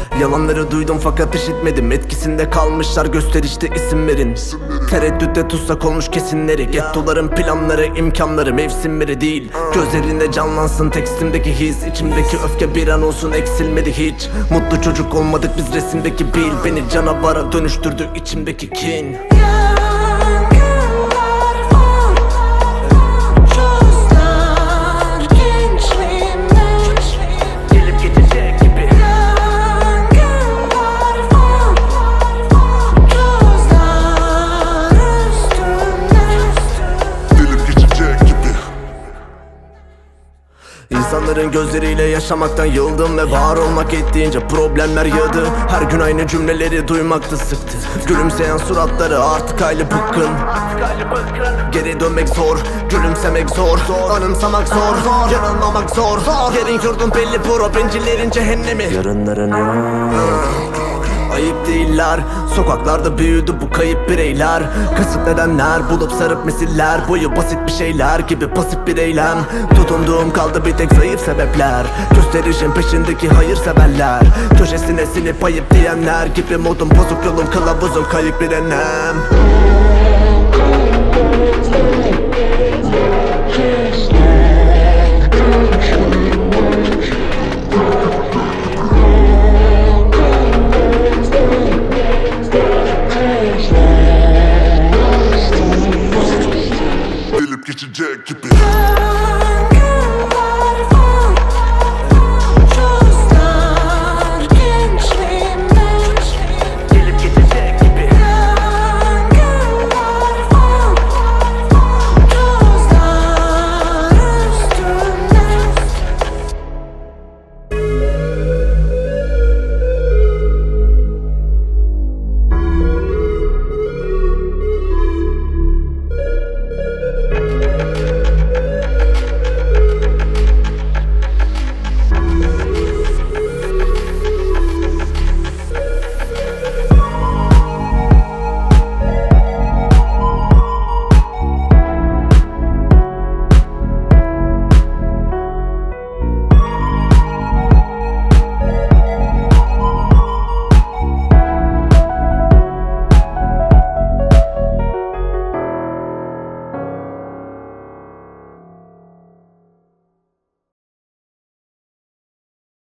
Yalanları duydum fakat işitmedim, etkisinde kalmışlar, gösterişte isim verin. Tereddütte tutsak olmuş kesinleri, gettoların planları, imkanları, mevsimleri değil. Gözlerinde canlansın tekstimdeki his, içimdeki öfke bir an olsun eksilmedi hiç. Mutlu çocuk olmadık biz resimdeki bil, beni canavara dönüştürdü içimdeki kin. İnsanların gözleriyle yaşamaktan yıldım ve var olmak ettiğince problemler yağdı. Her gün aynı cümleleri duymakta sıktı. Gülümseyen suratları artık hayli bıkkın. Geri dönmek zor, gülümsemek zor, anımsamak zor, yanılmamak zor. Yerin yurdun belli pro, bencillerin cehennemi. Yarınların yok, ayıp değiller. Sokaklarda büyüdü bu kayıp bireyler. Kasıt nedenler bulup sarıp misiller. Boyu basit bir şeyler gibi pasif bir eylem. Tutunduğum kaldı bir tek zayıf sebepler. Gösterişin peşindeki hayırseverler. Köşesine silip ayıp diyenler gibi. Modum bozuk, yolum kılavuzum kayık bir enem.